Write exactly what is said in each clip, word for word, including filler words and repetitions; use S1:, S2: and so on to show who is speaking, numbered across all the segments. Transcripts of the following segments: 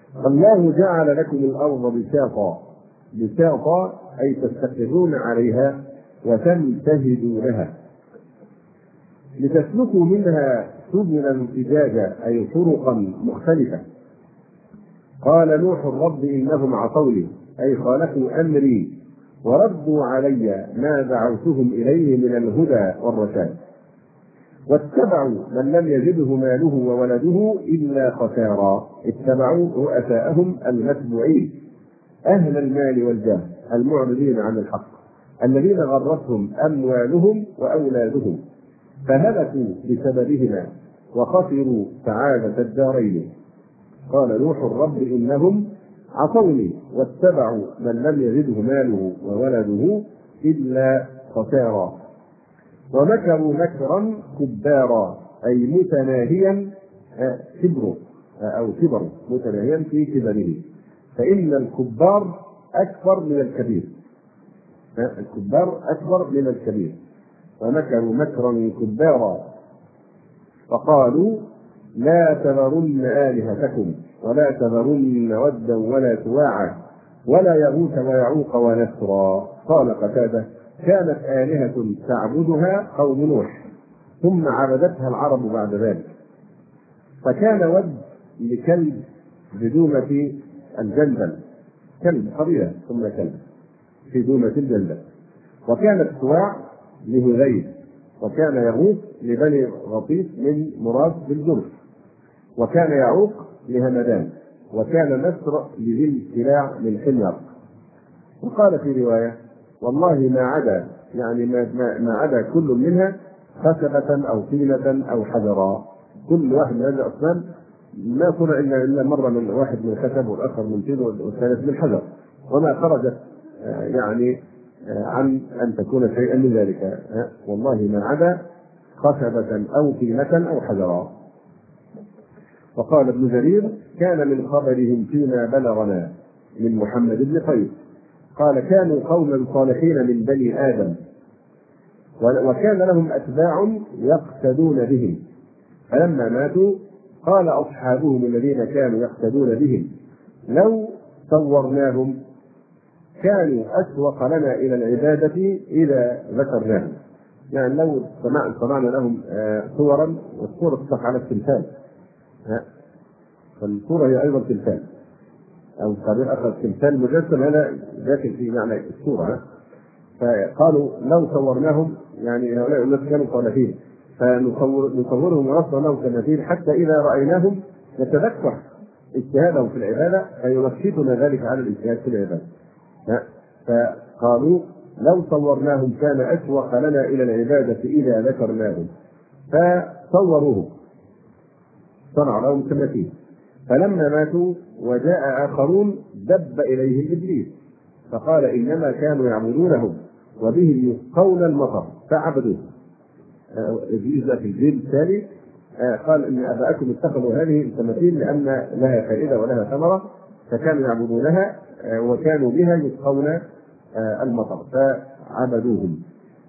S1: الله جعل لكم الأرض بساطا، بساطا أي تستقرون عليها وتمتهدوا لها، لتسلكوا منها سبلا فجاجا أي طرقا مختلفة. قال نوح رب إنهم عصوني أي خالفوا أمري وردوا علي ما دعوتهم إليه من الهدى والرشاد، واتبعوا من لم يزده ماله وولده إلا خسارا. اتبعوا رؤساءهم المتبوعين أهل المال والجاه المعرضين عن الحق الذين غرتهم أموالهم وأولادهم فهلكوا بسببهما وخسروا سعادة الدارين. قال نوح رب إنهم عصوني واتبعوا من لم يزده ماله وولده إلا خسارا، ومكروا مكرا كبارا أي متناهيا كبر أو كبر متناهيا في كبره، فإن الكبار أكبر من الكبير، الكبار أكبر من الكبير. ومكروا مكرا كبارا وقالوا لا تذرن آلهتكم ولا تذرن ودا ولا سواعا ولا يغوث ويعوق ونسرا. قال قتادة كانت آلهة تعبدها قوم نوح ثم عبدتها العرب بعد ذلك، فكان ود لكلب بدومة الجندل، كلب قبيلة ثم كلب في دومة الجندل، وكانت سواع لهذيل، وكان يغوث لبني غطيس من مراد بالجرف، وكان يعوق لهمدان، وكان نسر لذي السلاع من حمير. وقال في رواية والله ما عدا يعني ما, ما عدا كل منها خشبة أو طينة أو حجرا، كل واحد من هذه الأصنام ما صنع إلا مرة من واحد من خشب والآخر من طين والثالث من حجر، وما خرجت يعني عن أن تكون شيئا من ذلك، والله ما عدا خشبة أو طينة أو حجرا. وقال ابن جرير كان من خبرهم فيما بلغنا من محمد بن قيس قال كانوا قوما صالحين من بني آدم وكان لهم أتباع يقتدون بهم، فلما ماتوا قال أصحابهم الذين كانوا يقتدون بهم لو صورناهم كانوا أسوق لنا إلى العبادة إذا ذكرناهم. يعني لو صنعنا لهم صورا، والصورة تصح على التمثال، فالصورة هي أيضا تمثال أو تعبير آخر تمثال مجسم، هذا داخل في معنى الصورة. فقالوا لو صورناهم يعني هؤلاء الناس كانوا صالحين فنصور نصورهم ونصنع لهم تماثيل حتى إذا رأيناهم نتذكر اجتهادهم في العبادة فينشطنا ذلك على الاجتهاد في العبادة. فقالوا لو صورناهم كان أشوق لنا إلى العبادة إذا ذكرناهم، فصوروهم صنعوا لهم تماثيل. فلما ماتوا وجاء آخرون دب إليهم إبليس فقال إنما كانوا يعبدونهم وبهم يسقون المطر فعبدوه. إبليس في الجيل الثاني قال إن آباءكم اتخذوا هذه التماثيل لأن لها فائدة ولها ثمرة فكانوا يعبدونها وكانوا بها يسقون المطر فعبدوهم.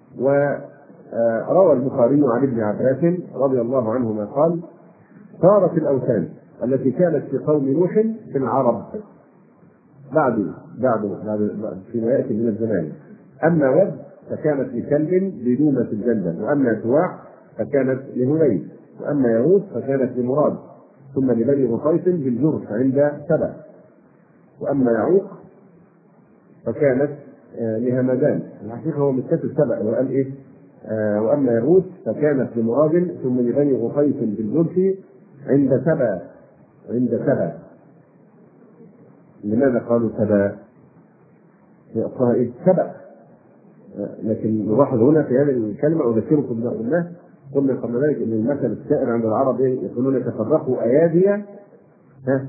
S1: وروى البخاري عن ابن عباس رضي الله عنهما قال صارت الأوثان التي كانت في قوم نوح في العرب بعد بعد بعد فيما يأتي من الزمان، أما ود فكانت لكلب بدومة الجندل، وأما سواع فكانت لهذيل، وأما يغوث فكانت لمراد، ثم لبني غطيس بالجرف عند سبع، وأما يعوق فكانت لهمدان. الحقيقة هو متكتب سبع وقال إيه آه وأما يغوث فكانت لمراد ثم لبني غطيس بالجرف عند سبع عند سبع. لماذا قالوا سبع؟ يقصها إيه؟ سبع. لكن نلاحظ هنا في هذه الكلمة أذكركم بما قلناه قلنا قبل ذلك أن المثل السائر عند العرب يقولون تفرقوا أيادي ها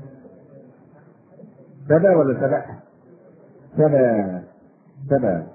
S1: سبع ولا سبع؟ سبع سبع.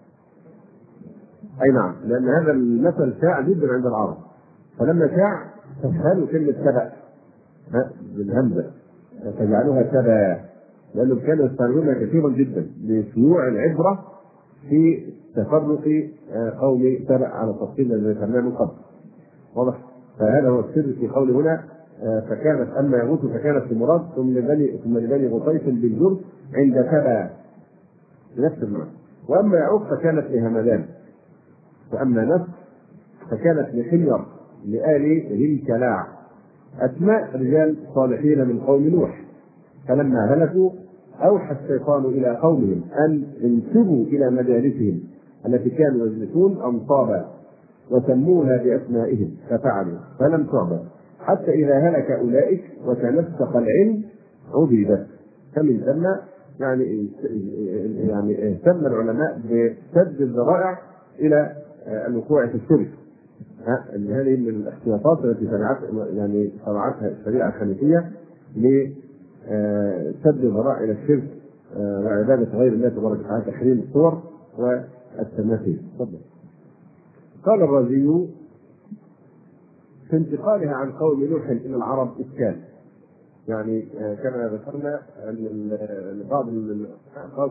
S1: أي نعم، لأن هذا المثل شاع جدا عند العرب، فلما شاع تسهلوا كلمة سبع بالهمزة تجعلوها سبع، لأنهم كانوا يستخدمونها كثيرا جدا لشيوع العبرة في تفرق قوم سبع على التفصيل الذي ذكرناه من قبل. واضح؟ فهذا هو السر في قول هنا فكانت أما يغوث فكانت لمراد ثم لبني ثم لبني غطيف بالجرف عند تبع نفس المعنى. وأما يعوق فكانت لهمدان. وأما نفس فكانت لحمير لآل ذي الكلاع أسماء رجال صالحين من قوم نوح. فلما هلكوا أوحى الشيطان إلى قومهم أن انسبوا إلى مجالسهم التي كانوا يجلسون أنصابا وسموها بأسمائهم ففعلوا فلم تعبد حتى إذا هلك أولئك وتنسق العلم عبدت. فمن ثم يعني يعني اهتم العلماء بسد الذرائع إلى الوقوع في الشرك. هذه من الاحتياطات التي يعني شرعتها الشريعة الحنيفية لسد الذرائع إلى الشرك وعبادة غير الله تبارك وتعالى، تحريم الصور والتماثيل. قال الرازي في انتقالها عن قوم نوح الى العرب اشكال. يعني كما ذكرنا ان بعض القاضي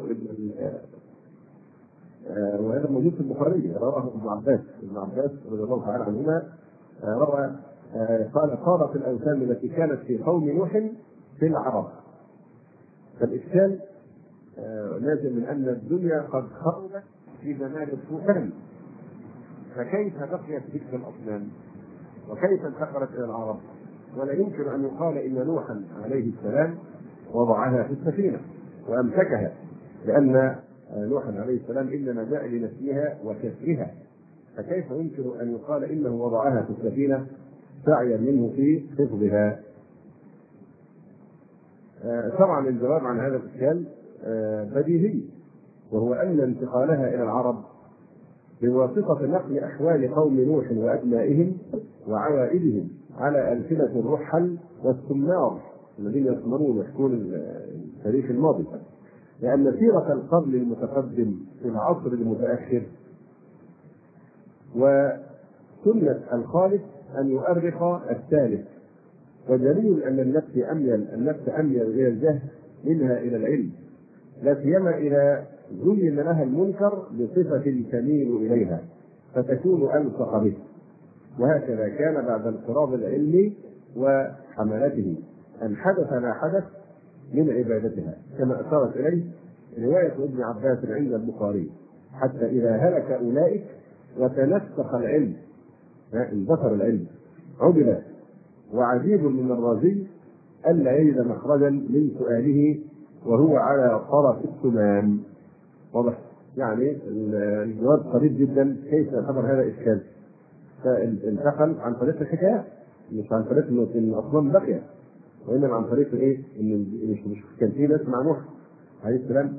S1: وهذا موجود في البخاري رواه ابن عباس ابن عباس رضي الله تعالى عنهما روى قال صارت الاوثان التي كانت في قوم نوح في العرب. فالاشكال نازل من ان الدنيا قد خرجت في زمان الطوفان، فكيف بقيت تلك الاصنام وكيف انتقلت الى العرب؟ ولا يمكن ان يقال ان نوحا عليه السلام وضعها في السفينه وامسكها، لان نوحا عليه السلام انما جاء لنسلها وكسرها، فكيف يمكن ان يقال انه وضعها في السفينه سعيا منه في حفظها؟ طبعا الجواب عن هذا الاشكال بديهي، وهو ان انتقالها الى العرب بواسطة نقل أحوال قوم نوح وأبنائهم وعوائلهم على ألسنة الرحل والسمار الذين يسمرون ويحكون التاريخ الماضي، لأن سيرة القرن المتقدم في العصر المتأخر وسنة الخالق أن يؤرخ الثالث، ودليل أن النفس أميل النفس أميل إلى الجهل منها إلى العلم، لا سيما إذا زين لها المنكر بصفة تميل إليها فتكون ألصق به. وهكذا كان بعد انقراض العلم وحملته أن حدث ما حدث من عبادتها، كما أشارت إليه رواية ابن عباس عند البخاري: حتى إذا هلك أولئك وتنسق العلم اندثر العلم عبد. وعجيب من الرازي ألا يجد مخرجا من سؤاله وهو على طرف السمان. واضح؟ يعني الجواب قريب جدا. كيف يعتبر هذا إشكال؟ فانتقل عن طريق الحكايات، مش عن طريق ان الاصنام باقيه، وانما عن طريق ايه؟ ان مش كان في ناس مع نوح عليه السلام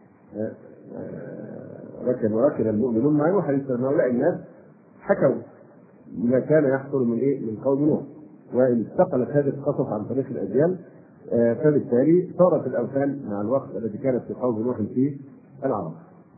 S1: ركب وركب المؤمنون مع نوح عليه السلام، هؤلاء الناس حكوا ما كان يحصل من ايه؟ من قوم نوح، وانتقلت هذه القصص عن طريق الاجيال، فبالتالي صارت الاوثان مع الوقت التي كانت في قوم نوح في العرب.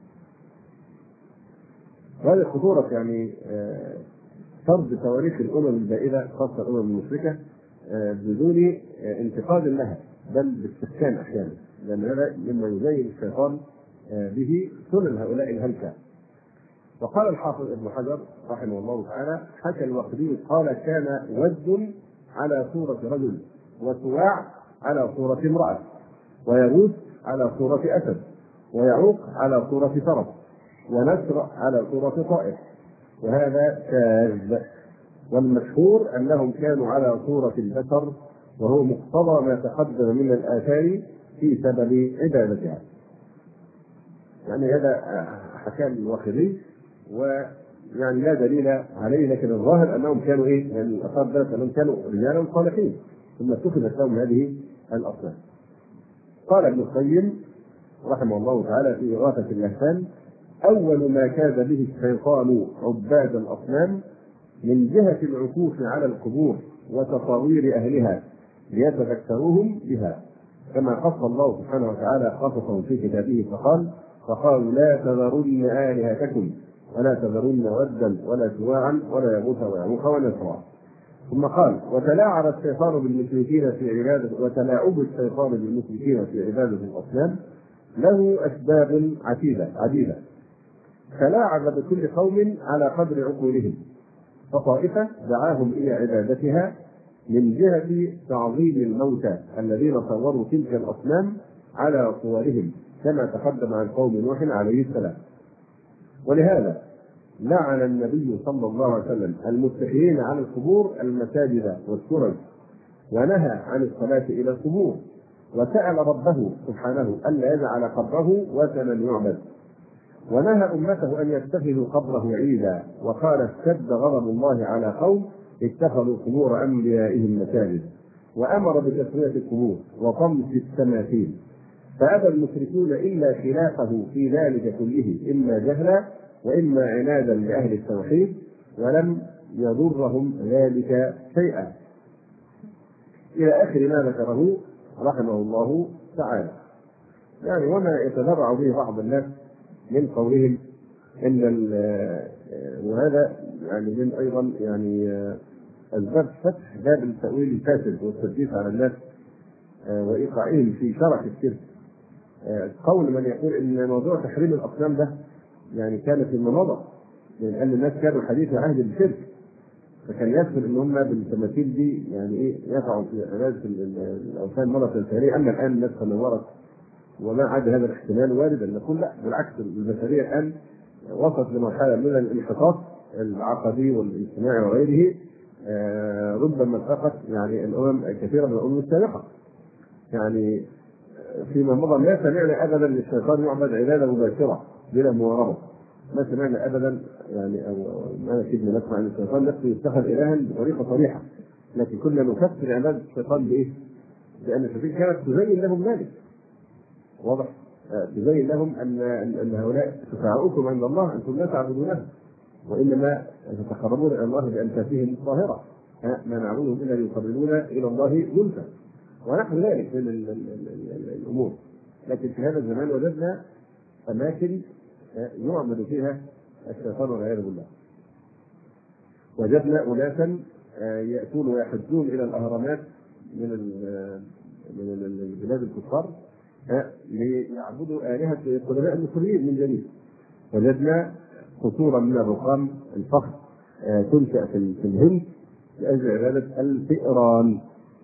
S1: وهذه خطوره يعني فرض تواريخ الامم البائده خاصه الامم المشركه بدون انتقاد لها، بل باستحسان احيانا، لان هذا مما يزين الشيطان به سنن هؤلاء الهلكه. وقال الحافظ ابن حجر رحمه الله تعالى: حكى الوقدي قال: كان ود على صوره رجل، وسواع على صوره امراه، ويغوث على صوره اسد، ويعوق على صوره فرس، ونسر على صوره طائر. وهذا شاذ، والمشهور انهم كانوا على صوره البشر، وهو مقتضى ما تقدم من الاثار في سبب عبادتها. يعني هذا حكى الواقدي، ويعني لا دليل عليه، لكن الظاهر انهم كانوا ايه؟ يعني الاثار ذلك انهم كانوا رجالا صالحين ثم اتخذت لهم هذه الاصنام. قال ابن القيم رحمه الله تعالى في إغاثة اللهفان: أول ما كاد به الشيطان عباد الأصنام من جهة العكوف على القبور وتصاوير أهلها ليتذكروهم بها، كما قص الله سبحانه وتعالى قصصهم في كتابه فقال: فقالوا لا تذرن آلهتكم ولا تذرن ودا ولا سواعا ولا يغوث ويعوق ونسرا. ثم قال: وتلاعب الشيطان بالمشركين في عبادة وتلاعب الشيطان بالمشركين في عبادة الأصنام له أسباب عديدة عديدة تلاعب بكل قوم على قدر عقولهم، فطائفة دعاهم إلى عبادتها من جهة تعظيم الموتى الذين صوروا تلك الأصنام على صورهم كما تقدم عن قوم نوح عليه السلام. ولهذا لعن النبي صلى الله عليه وسلم المتخذين على القبور المساجد والسرج، ونهى عن الصلاة إلى القبور، وسأل ربه سبحانه ألا يجعل قبره وثنا يعبد، ونهى أمته أن يتخذوا قبره عيدا، وقال اشتد غضب الله على قوم اتخذوا قبور أنبيائهم مساجد، وأمر بتسوية القبور وطمس التماثيل، فأبى المشركون إلا خلافه في ذلك كله، إما جهلا وإما عنادا لأهل التوحيد، ولم يضرهم ذلك شيئا، إلى آخر ما ذكره رحمه الله تعالى. يعني وما يتذرع به بعض الناس من قولهم ان وهذا يعني من ايضا يعني اسباب فتح باب التاويل الفاسد والتدليس على الناس وايقاعهم في شرك الشرك. قول من يقول ان موضوع تحريم الاصنام ده يعني كان في المناظر، لان الناس كانوا حديث عهد بالشرك، فكان يسهل ان هم بالتماثيل دي يعني ايه يقعوا في عباده الاوثان مره ثانيه. اما الان الناس تنورت وما عاد هذا الاحتمال وارد ان نقول لا، بالعكس البشريه الان وصلت لمرحله من الانحطاط العقدي والاجتماعي وغيره آه ربما التقت يعني الامم كثيره من الامم السابقه. يعني فيما مضى ما سمعنا ابدا للشيطان يعبد عباده مباشره بلا مواربه، ما سمعنا ابدا يعني او ما كنا نسمع ان الشيطان نفسه يتخذ الها بطريقه صريحه، لكن كنا نفسر عباده الشيطان بايه؟ لان الشياطين كانت تزين لهم ذلك، واضح؟ تبين لهم ان ان هؤلاء شفعاؤكم عند الله انتم لا تعبدونه، وانما تتقربون الى الله بانفاسهم الطاهره، ما نعبدهم الا ليقربونا الى الله زلفى، ونحن ذلك من الامور. لكن في هذا الزمان وجدنا اماكن يعمل فيها الشيطان والعياذ بالله. وجدنا اناسا ياتون ويحجون الى الاهرامات من من البلاد الكفار ليعبدوا آلهة القدماء المصريين من جديد. وجدنا قصورا من الرخام الفخم تنشأ في الهند لأجل عبادة الفئران،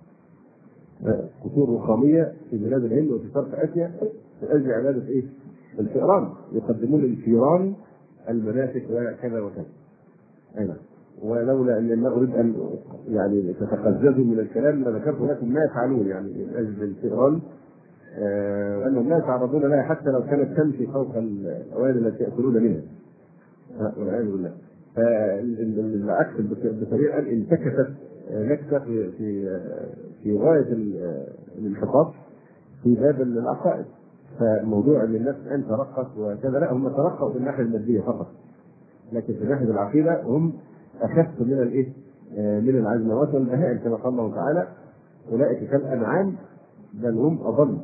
S1: قصور رخامية في بلاد الهند وفي شرق آسيا لأجل عبادة إيه؟ الفئران، يقدمون للفيران المناسك وكذا وكذا. أيضا ولولا أن ما أريد أن يعني تتقززوا من الكلام لذكرت لكم ما يفعلون يعني من أجل الفئران، وأن الناس يتعرضون لها حتى لو كانت تمشي فوق الأواني التي يأكلون منها والعياذ بالله. فالعكس بطريقة انتكست نكتة في في في غاية الانحطاط في باب العقائد. فموضوع ان الناس الان ترقص وكذا لا، هم ترقصوا في الناحية المادية فقط، لكن في ناحية العقيدة هم أخف من الايه؟ من العزموات والبهائم كما قال الله تعالى أولئك كالأنعام بل هم أضل.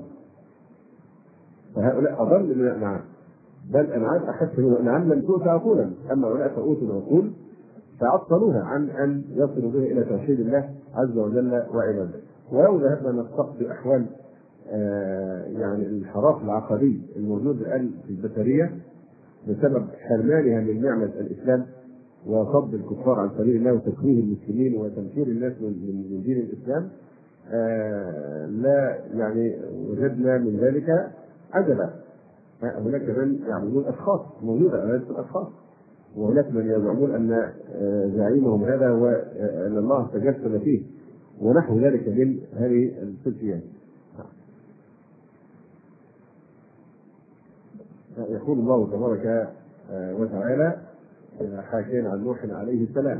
S1: فهؤلاء أضل من الأنعام، بل الأنعام أخف من الأنعام لم تؤت عقولا، أما هؤلاء فأوتوا العقول فعطلوها عن أن يصلوا به إلى توحيد الله عز وجل وعباده. ولو ذهبنا نستقصي أحوال آه يعني الانحراف العقدي الموجود الآن في البشرية بسبب حرمانها من نعمة الإسلام وصد الكفار عن سبيل الله وتكوين المسلمين وتنفير الناس من دين الإسلام، آه لا يعني وجدنا من ذلك عجبا. هناك من يعبدون اشخاص موجوده هذه الاشخاص، وهناك من يزعمون ان زعيمهم هذا هو ان الله تجسد فيه ونحو ذلك من هذه السلسلات. يقول الله تبارك وتعالى حاكيا عن نوح عليه السلام: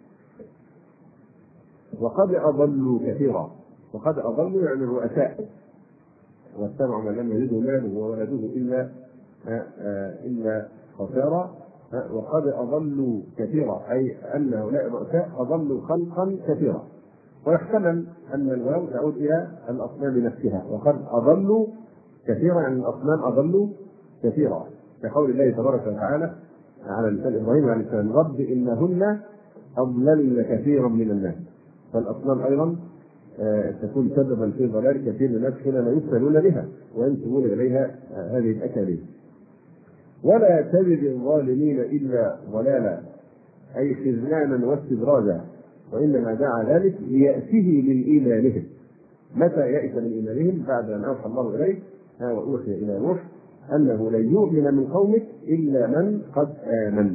S1: وقد اضلوا كثيرا. وقد اضلوا يعني الرؤساء، واتبعوا من لم يزده ماله وولده الا الا خسارا. وقد اضلوا كثيرا اي ان هؤلاء الرؤساء اضلوا خلقا كثيرا. ويحتمل ان الواو تعود الى الاصنام نفسها، وقد اضلوا كثيرا يعني الاصنام اضلوا كثيرا، كقول الله تبارك وتعالى على لسان ابراهيم عليه السلام: رب انهن اضللن كثيرا من الناس. فالاصنام ايضا تكون سببا في ضلال كثير من الناس حينما يسألون بها وينسبون اليها هذه الاكاذيب. ولا تجد الظالمين الا ضلالا اي خذلانا واستدراجا. وإنما دعا ذلك ليأسه من إيمانهم. متى يأس من إيمانهم؟ بعد أن أوحى الله إليه وأوحي إلى نوح أنه لن يؤمن من قومك إلا من قد آمن.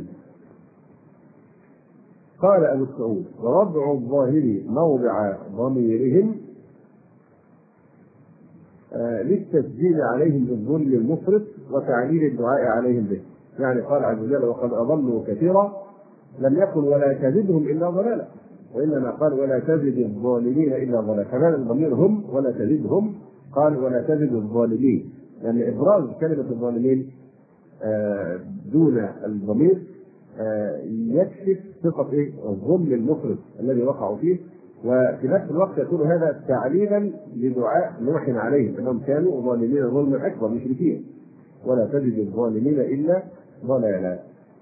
S1: قال أبو السعود: ووضع الظاهر موضع ضميرهم آه للتسجيل عليهم بالظلم المفرط وتعليل الدعاء عليهم به. يعني قال عز وجل: وقد أضلوا كثيرا، لم يقل ولا تزدهم إلا ضلالا، وإنما قال ولا تزد الظالمين إلا ضلالا. كمان الضمير هم ولا تزدهم، قال ولا تزد الظالمين، لأن يعني إبراز كلمة الظالمين آه دون الضمير آه يكشف صفة إيه؟ الظلم المفرط الذي وقعوا فيه، وفي نفس الوقت يكون هذا تعليلا لدعاء نوح عليهم أنهم كانوا ظالمين ظلما أكبر مشركين. ولا تجد الظالمين إلا ضلالا.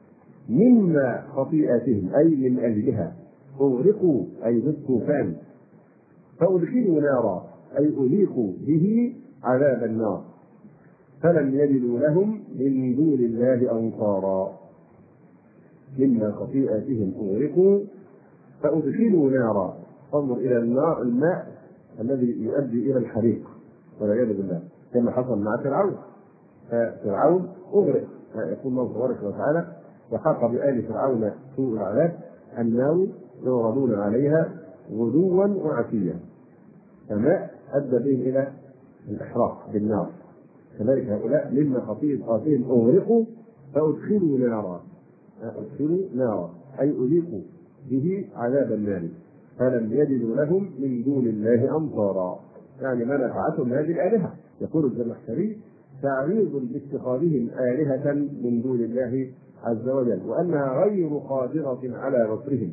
S1: مما خطيئتهم أي من أجلها أغرقوا أي بالطوفان، فأدخلوا نارا أي أذيقوا به عذاب النار، فلم يجدوا لهم من دون الله أنصارا. مما خطيئتهم أغرقوا فأدخلوا نارا. انظر إلى النار، الماء الذي يؤدي إلى الحريق والعياذ بالله، كما حصل مع فرعون. ففرعون أغرق، يقول الله تبارك وتعالى: وحاق بآل فرعون سوء العذاب النار يعرضون عليها غدوا وعشيا. فماء أدى بهم إلى الإحراق بالنار. كذلك هؤلاء مما خطيئتهم أغرقوا فأدخلوا نارا، أدخلوا نارا أي أذيقوا به عذاب النار، فلم يجدوا لهم من دون الله أنصارا. يعني ما نفعتهم هذه الآلهة. يقول الزمخشري: تعريض باتخاذهم آلهة من دون الله عز وجل، وأنها غير قادرة على نصرهم،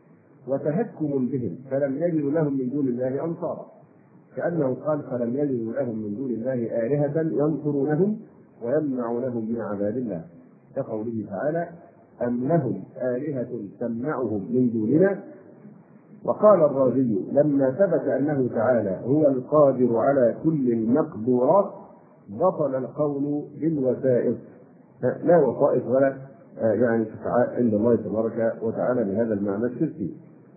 S1: وتهكم بهم، فلم يجدوا لهم من دون الله أنصارا. كأنه قال: فلم يجدوا لهم من دون الله آلهة ينصرونهم ويمنعونهم من عذاب الله، كقوله تعالى: أم لهم آلهة تمنعهم من دوننا. وقال الرازي: لما ثبت أنه تعالى هو القادر على كل المقدورات بطل القول بالوسائط، لا وسائط ولا يعني شفعاء عند الله تبارك وتعالى بهذا المعنى الشركي.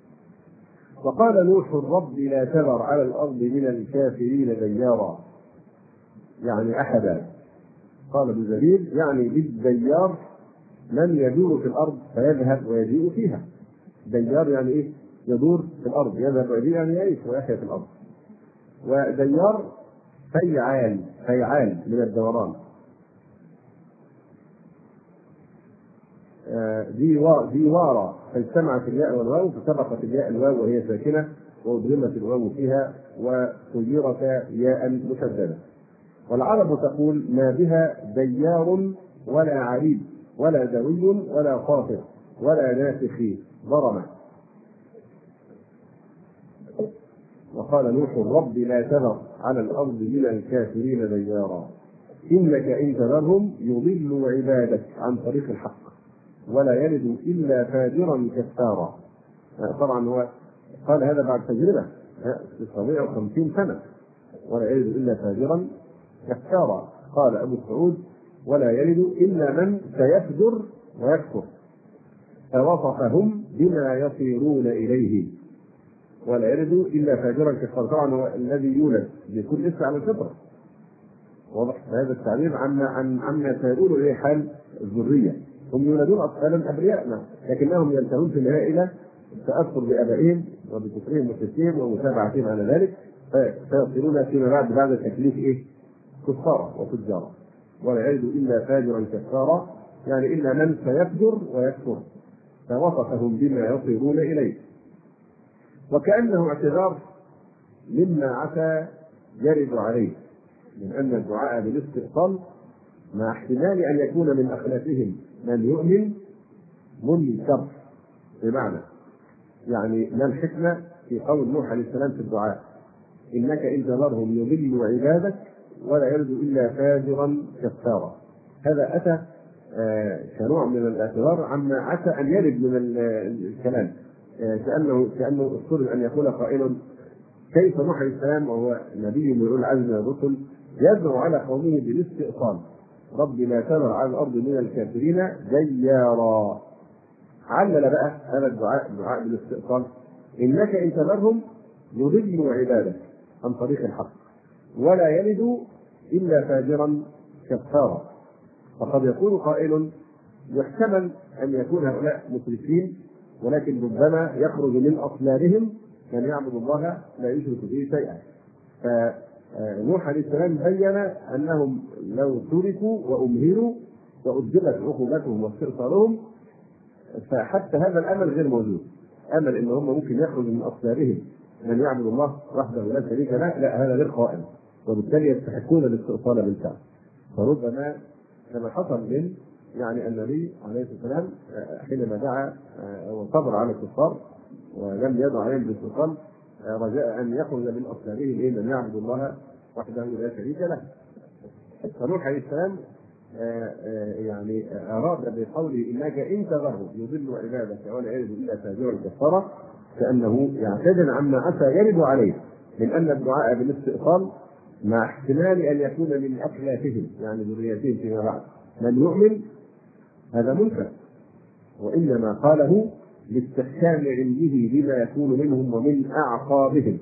S1: وقال نوح: رب لا تذر على الأرض من الكافرين ديارا، يعني أحدا. قال ابن جرير: يعني بالديار من يدور في الأرض فيذهب ويجيء فيها. ديار يعني إيه؟ يدور في الأرض، يذهب ويجيء يعني يعيش ويحيا في الأرض. وديار فيعال، فيعال من الدوران. ديوارا فاجتمعت الياء والواو فسبقت الياء الواو وهي ساكنة وأدغمت الواو فيها وصيرت ياء مشددة. والعرب تقول: ما بها ديار ولا عريب ولا دوي ولا خاطر ولا ناسخ ضرمة. وقال نوح: رب لا تذر على الأرض من الكافرين ديارا إنك إن تذرهم يضلوا عبادك عن طريق الحق ولا يلد إلا فاجرا كفارا. طبعا هو قال هذا بعد تجربة في سبع وخمسين سنة، ولا يلد إلا فاجرا كفارا. قال أبو السعود: ولا يلد إلا من سيفجر ويكفر، فوصفهم بما يصيرون إليه. ولا يلد إلا فاجرا كفارا، طبعا هو الذي يولد بكل اسم على الفطرة. واضح هذا التعبير عما عن عما سيقول إليه حال الذرية. هم يولدون أطفالا أبرياء، لكنهم ينتهون في النهاية إلى التأثر بآبائهم وبكفرهم وشركهم ومتابعتهم على ذلك، فيصيرون فيما بعد بعد التكليف إيه؟ كفارا وفجارا. ولا يلد إلا فاجرا كفارا، يعني إلا من سيفجر ويكفر، فوصفهم بما يصيرون إليه. وكأنه اعتذار مما عسى يرد عليه من أن الدعاء بالاستئصال مع احتمال أن يكون من أخلاقهم من يؤمن منكر. بمعنى يعني ما الحكمة في قول نوح عليه السلام في الدعاء: إنك إن تذرهم يضلوا عبادك ولا يلد إلا فاجرا كفارا. هذا أتى آه كنوع من الاعتذار عما عسى أن يرد من الكلام، آه كأنه كأنه اضطر أن يقول قائل: كيف نوح عليه السلام وهو نبي من أولي العزم من الرسل يدعو على قومه بالاستئصال؟ رب لا تذر على الأرض من الكافرين ديارا. علل بقى هذا الدعاء دعاء بالاستئصال إنك إن تذرهم يضلوا عبادك عن طريق الحق ولا يلدوا إلا فاجرا كفارا. فقد يقول قائل يحتمل أن يكون هؤلاء مسرفين، ولكن ربما يخرج من أصلابهم من يعبد الله لا يشرك به شيئا. فنوح عليه السلام بين أنهم لو تركوا وأمهلوا وأجلت عقوبتهم واستئصالهم فحتى هذا الأمل غير موجود. أمل إن هم ممكن يخرج من أصلابهم من يعبد الله وحده لا شريك له، لا، هذا غير قائم، وبالتالي يستحقون الاستئصال بالفعل. فربما كما حصل من يعني النبي عليه الصلاه والسلام حينما دعا وصبر على الكفار ولم يدع عليهم بالاستئصال رجاء ان يخرج من اصلابهم من يعبد الله وحده لا شريك له. فنوح عليه السلام يعني اراد بقوله انك ان تذرهم يضل عبادك ولا يلد الا فاجرا كفارا، كانه يعتذر عما عسى يرد عليه من ان الدعاء بالاستئصال مع احتمال ان يكون من اخلافهم يعني ذريتهم فيما بعد من يؤمن هذا منكر، وانما قاله لاستحكام علمه بما يكون منهم ومن اعقابهم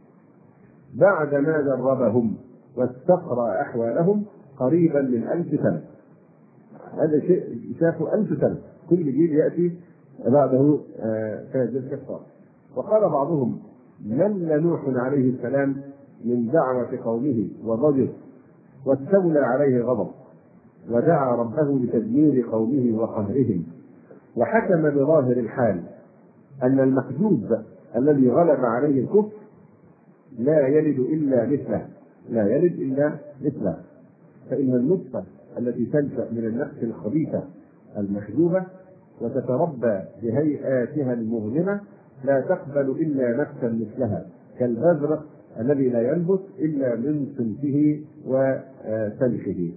S1: بعد ما دربهم واستقرأ احوالهم قريبا من ألف سنة. هذا شيء شافوا ألف سنة، كل جيل يأتي بعده فاجر كفار. وقال بعضهم مل نوح عليه السلام من دعوة قومه وضجر واستولى عليه غضب ودعا ربه بتدمير قومه وقهرهم، وحكم بظاهر الحال أن المحجوب الذي غلب عليه الكفر لا يلد إلا مثله لا يلد إلا مثله فإن النطفة التي تنشأ من النفس الخبيثة المحجوبة وتتربى بهيئاتها المظلمة لا تقبل إلا نفسا مثلها كالبذر الذي لا ينبت إلا من صنفه وسلخه.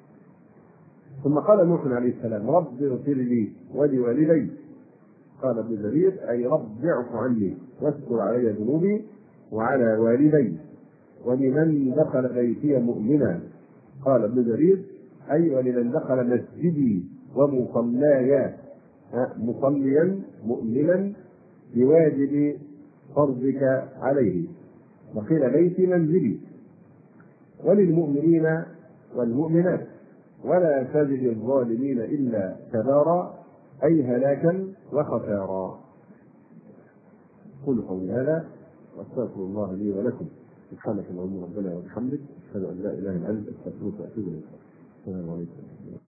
S1: ثم قال نوح عليه السلام رب اغفر لي ولوالدي. قال ابن جرير أي رب اعف عني واستر علي ذنوبي وعلى والدي ولمن دخل بيتي مؤمنا. قال ابن جرير أي ولمن دخل مسجدي ومصلاي مصليا مؤمنا بواجب فرضك عليه. وقيل بيتي منزلي. وللمؤمنين والمؤمنات ولا تجد الظالمين إلا تبارا أي هلاكا وخسارا. قل قولي هذا واستغفر الله لي ولكم. سبحانك اللهم ربنا وبحمدك أشهد أن لا إله إلا أنت أستغفرك وأتوب إليك. السلام عليكم.